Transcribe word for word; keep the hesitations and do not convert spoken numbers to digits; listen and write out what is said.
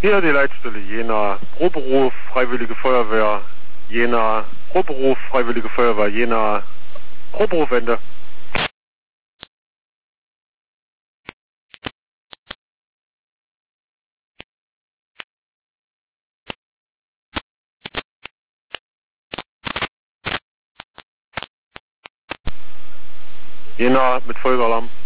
Hier die Leitstelle Jena, Proberuf, Freiwillige Feuerwehr, Jena, Proberuf, Freiwillige Feuerwehr, Jena, Proberuf Ende. Jena mit Folgealarm.